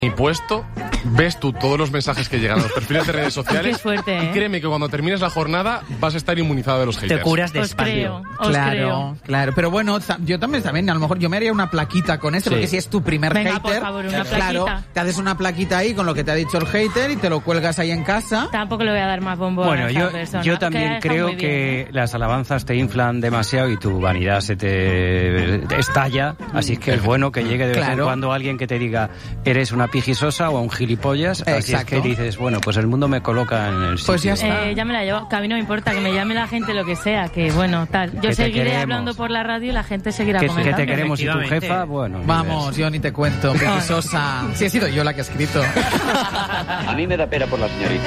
puesto, ves tú todos los mensajes que llegan a los perfiles de redes sociales. Qué fuerte, ¿eh? Y créeme que cuando termines la jornada vas a estar inmunizado de los haters. Te curas de Os espacio. creo. Claro. Pero bueno, yo también, a lo mejor yo me haría una plaquita con este, Sí. porque si es tu primer Venga, hater, por favor, una claro, plaquita. te haces una plaquita ahí con lo que te ha dicho el hater y te lo cuelgas ahí en casa. Tampoco le voy a dar más bombo a Bueno, esa persona. yo que también ha dejado creo muy bien, que ¿eh? las alabanzas te inflan demasiado y tu vanidad se te estalla, así que es bueno que llegue de vez en Claro. cuando alguien que te diga eres una pijisosa o un gilipollas, así es Exacto. que dices, bueno, pues el mundo me coloca en el sitio. Pues ya está. Ya me la llevo, que a mí no me importa, que me llame la gente lo que sea, que bueno, tal. Yo Que te seguiré queremos. hablando por la radio y la gente seguirá que comentando. te queremos y tu Efectivamente. jefa, bueno. ni Vamos, ves. yo ni te cuento, Sosa. Sí, he sido yo la que he escrito. A mí me da pena por la señorita.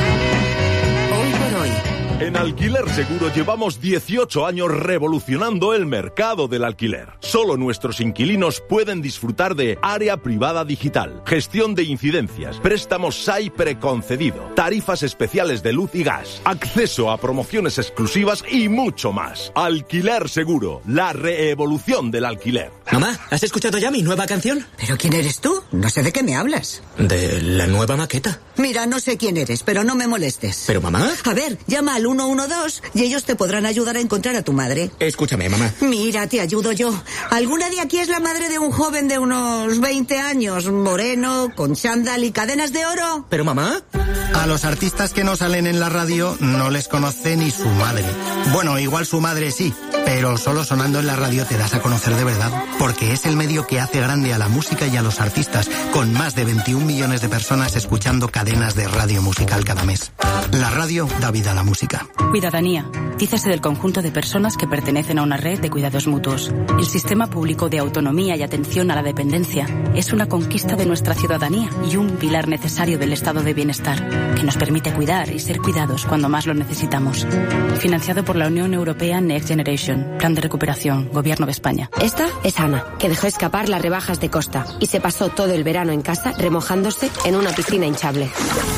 Hoy por hoy. En Alquiler Seguro llevamos 18 años revolucionando el mercado del alquiler. Solo nuestros inquilinos pueden disfrutar de área privada digital, gestión de incidencias, préstamos SAI preconcedido, tarifas especiales de luz y gas, acceso a promociones exclusivas y mucho más. Alquiler Seguro, la reevolución del alquiler. Mamá, ¿has escuchado ya mi nueva canción? ¿Pero quién eres tú? No sé de qué me hablas. De la nueva maqueta. Mira, no sé quién eres, pero no me molestes. Pero mamá... A ver, llama al 112 y ellos te podrán ayudar a encontrar a tu madre. Escúchame, mamá. Mira, te ayudo yo. ¿Alguna de aquí es la madre de un joven de unos 20 años, moreno, con chándal y cadenas de oro? ¿Pero mamá? A los artistas que no salen en la radio no les conoce ni su madre. Bueno, igual su madre sí, pero solo sonando en la radio te das a conocer de verdad, porque es el medio que hace grande a la música y a los artistas, con más de 21 millones de personas escuchando cadenas de radio musical cada mes. La radio da vida a la música. Cuidadanía. Dícese del conjunto de personas que pertenecen a una red de cuidados mutuos. El sistema público de autonomía y atención a la dependencia es una conquista de nuestra ciudadanía y un pilar necesario del estado de bienestar, que nos permite cuidar y ser cuidados cuando más lo necesitamos. Financiado por la Unión Europea Next Generation, Plan de Recuperación, Gobierno de España. Esta es Ana, que dejó escapar las rebajas de Costa y se pasó todo el verano en casa remojándose en una piscina hinchable.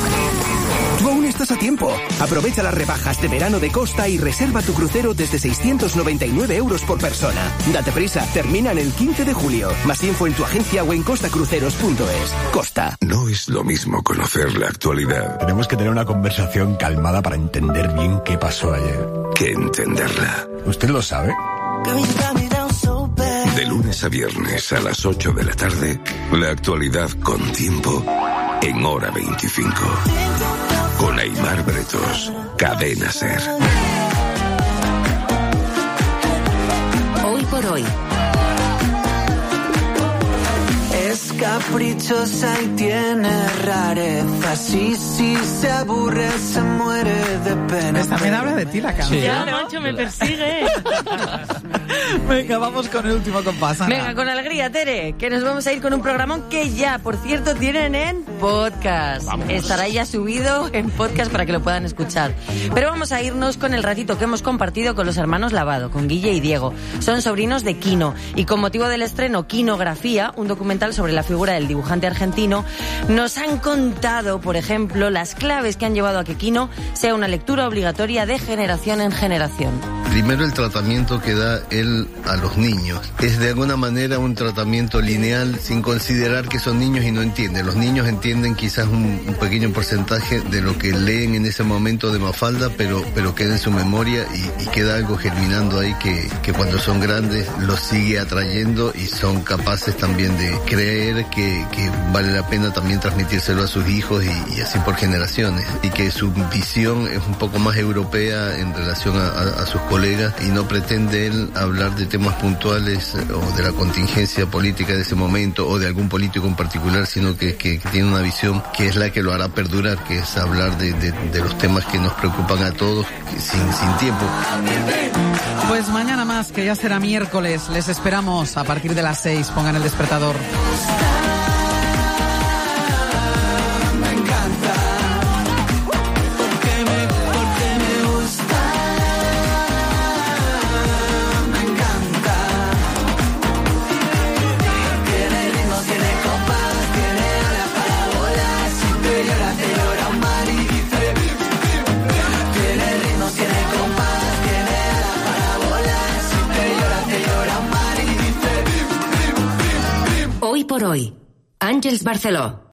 Tú aún estás a tiempo. Aprovecha las rebajas de verano de Costa y reserva tu crucero desde 699 euros por persona. Date prisa, terminan el 15 de julio. Más info en tu agencia o en costacruceros.es. Costa. No es lo mismo conocer la actualidad. Tenemos que tener una conversación calmada para entender bien qué pasó ayer. Que entenderla. ¿Usted lo sabe? De lunes a viernes a las 8 de la tarde, la actualidad con tiempo en Hora 25. Con Aimar Bretos, Cadena SER. Hoy por hoy. Es caprichosa y tiene rarezas. Y si se aburre, se muere de pena. También habla de ti la canción. Ya, macho, me persigue. Venga, vamos con el último compás, Ana. Venga, con alegría, Tere, que nos vamos a ir con un programón que ya, por cierto, tienen en podcast. Estará ya subido en podcast para que lo puedan escuchar. Pero vamos a irnos con el ratito que hemos compartido con los hermanos Lavado, con Guille y Diego. Son sobrinos de Quino y con motivo del estreno Quinografía, un documental sobre la figura del dibujante argentino, nos han contado, por ejemplo, las claves que han llevado a que Quino sea una lectura obligatoria de generación en generación. Primero, el tratamiento que da él a los niños. Es de alguna manera un tratamiento lineal sin considerar que son niños y no entienden. Los niños entienden quizás un pequeño porcentaje de lo que leen en ese momento de Mafalda, pero queda en su memoria y queda algo germinando ahí que cuando son grandes los sigue atrayendo y son capaces también de creer que vale la pena también transmitírselo a sus hijos y así por generaciones. Y que su visión es un poco más europea en relación a sus colegas y no pretende él hablar de temas puntuales o de la contingencia política de ese momento o de algún político en particular, sino que tiene una visión que es la que lo hará perdurar, que es hablar de los temas que nos preocupan a todos sin tiempo. Pues mañana más, que ya será miércoles, les esperamos a partir de las 6, pongan el despertador. Hoy por hoy. Àngels Barceló.